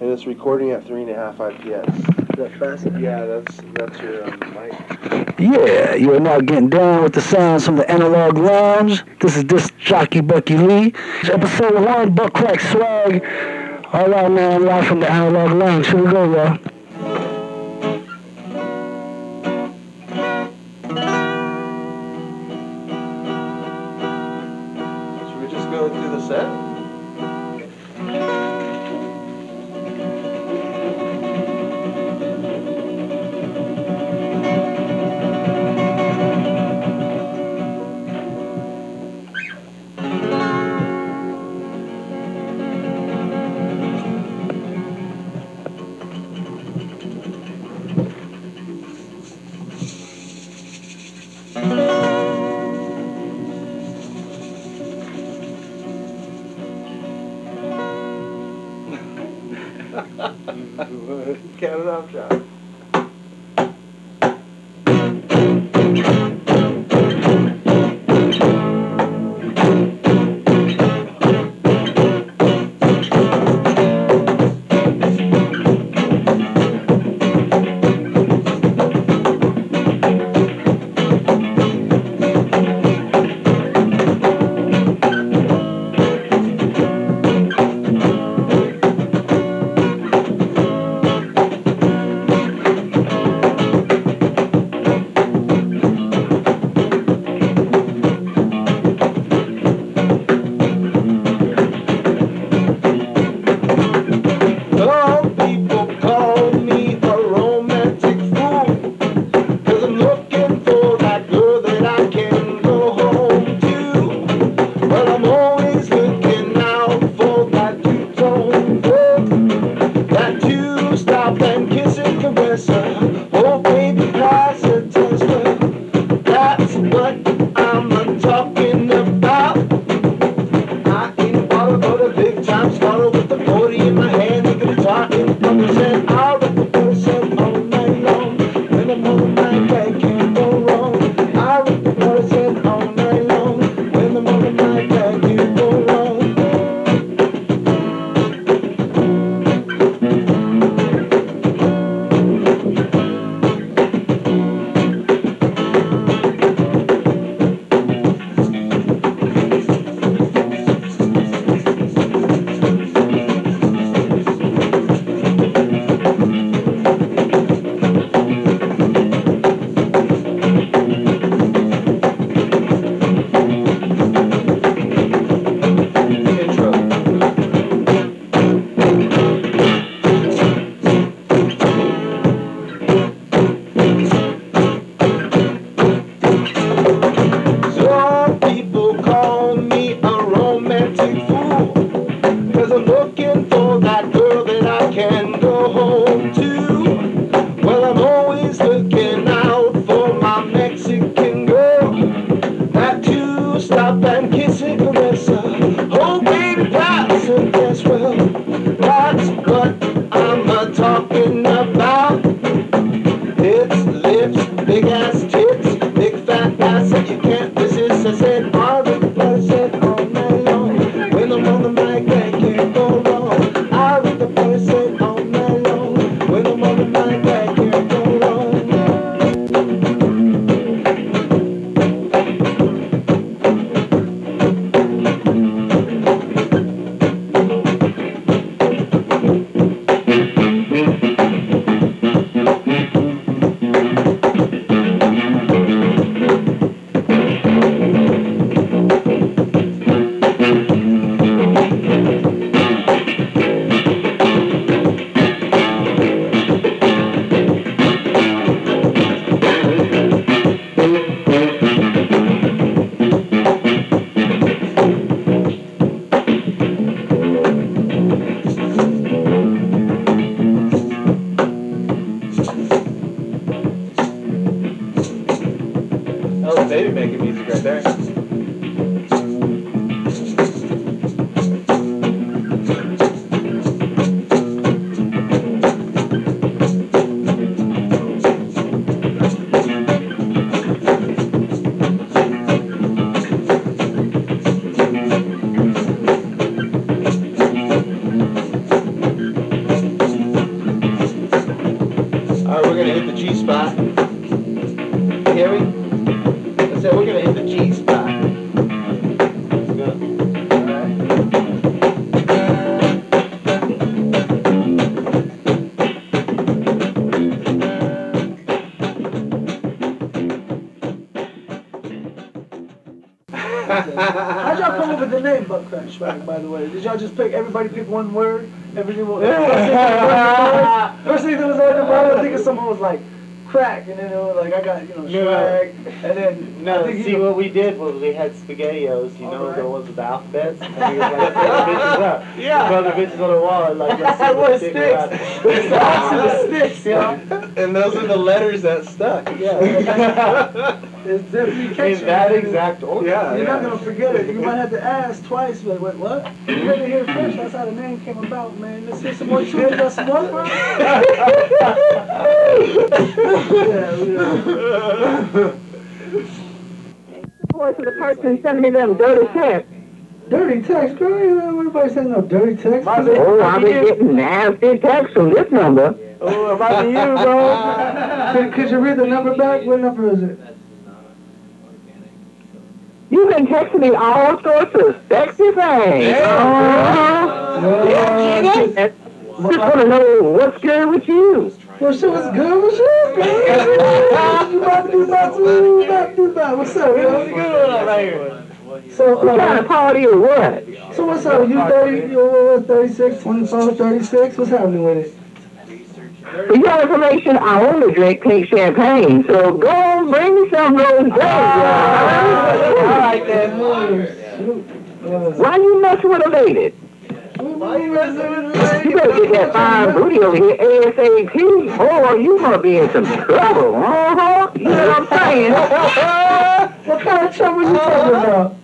and it's recording at 3.5 IPS. Is that fast? Yeah, that's your mic. Yeah, you are now getting down with the sounds from the Analog Lounge. This is Disc Jockey Bucky Lee. It's episode 1, Buck Crack Swag. All right, man, live from the Analog Lounge. Here we go, y'all. Should we just go through the set? Count it off, John. That was Baby making music right there. we're gonna hit the G spot. Hear me? I said we're gonna hit the G spot. Let's go. Alright. How'd y'all come up with the name Butt Crack Swag, by the way? Did y'all just pick, everybody pick one word? Everything was, first thing that was on your mind, I think someone was like, crack, and then it was like, I got, swag, and then, No, see what we did was we had SpaghettiOs, the ones with the alphabets, and we was like, throw the bitches up. Yeah. Throw the bitches on the wall, and like, let's see What what sticks sticks? around. The sticks, And those are the letters that stuck. Yeah. It's definitely catchy. In that exact order. Yeah. You're not gonna forget it. You might have to ask twice, but wait, what? You heard it here first. That's how the name came about, man. Let's hear some more tunes. Got some more, bro? Yeah. Voice of the person sending me them dirty texts. Dirty text, girl. You know, everybody saying no dirty text. Oh, I've been getting nasty texts from this number. Oh, it might be you, bro. Could you read the number back? What number is it? You've been texting me all sorts of sexy things. Just want to know what's good with you. Well, shit, what's good with you? You about to do that? What's up, yo? What's good on right here? So, What kind of party or what? so what's up? You 30, you 36, 24, 36? What's happening with it? For your information, I only drink pink champagne, so go on, bring me some of those days. All right, then. Why you messing with a lady? Why you messing with me? You better get that fine booty over here ASAP, or you gonna be in some trouble. You know what I'm saying? What kind of trouble you talking about?